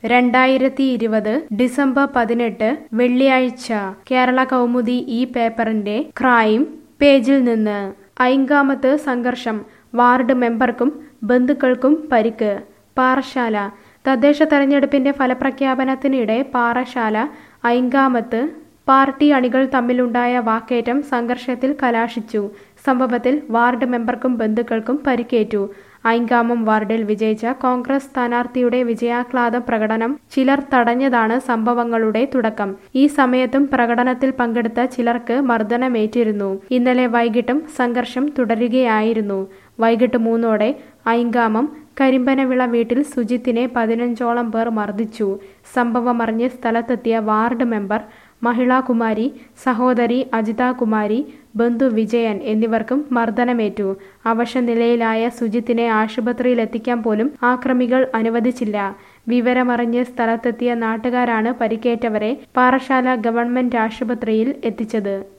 2020 December 18 വെള്ളിയാഴ്ച കേരള കൗമുദി ഈ പേപ്പറിന്റെ ക്രൈം പേജിൽ നിന്ന് ഐങ്കാമത്ത് സംഘർഷം വാർഡ് മെമ്പർക്കും ബന്ധുക്കൾക്കും പരിക്ക് പാറശാല തദ്ദേശ തെരഞ്ഞെടുപ്പിന്റെ ഫലപ്രഖ്യാപനത്തിനിടെ പാറശാല ഐങ്കാമത്ത് പാർട്ടി അണികൾ തമ്മിലുണ്ടായ വാക്കേറ്റം സംഘർഷത്തിൽ കലാശിച്ചു. സംഭവത്തിൽ വാർഡ് മെമ്പർക്കും ബന്ധുക്കൾക്കും പരിക്കേറ്റു. ഐങ്കാമം വാർഡിൽ വിജയിച്ച കോൺഗ്രസ് സ്ഥാനാർത്ഥിയുടെ വിജയാഹ്ലാദ പ്രകടനം ചിലർ തടഞ്ഞതാണ് സംഭവങ്ങളുടെ തുടക്കം. ഈ സമയത്തും പ്രകടനത്തിൽ പങ്കെടുത്ത ചിലർക്ക് മർദ്ദനമേറ്റിരുന്നു. ഇന്നലെ വൈകിട്ടും സംഘർഷം തുടരുകയായിരുന്നു. വൈകിട്ട് 3ഓടെ ഐങ്കാമം കരിമ്പനവിള വീട്ടിൽ സുജിത്തിനെ 15ഓളം പേർ മർദ്ദിച്ചു. സംഭവമറിഞ്ഞ് സ്ഥലത്തെത്തിയ വാർഡ് മെമ്പർ മഹിളാകുമാരി, സഹോദരി അജിതാകുമാരി, ബന്ധു വിജയൻ എന്നിവർക്കും മർദ്ദനമേറ്റു. അവശനിലയിലായ സുജിത്തിനെ ആശുപത്രിയിലെത്തിക്കാൻ പോലും ആക്രമികൾ അനുവദിച്ചില്ല. വിവരമറിഞ്ഞ് സ്ഥലത്തെത്തിയ നാട്ടുകാരാണ് പരിക്കേറ്റവരെ പാറശാല ഗവൺമെന്റ് ആശുപത്രിയിൽ എത്തിച്ചത്.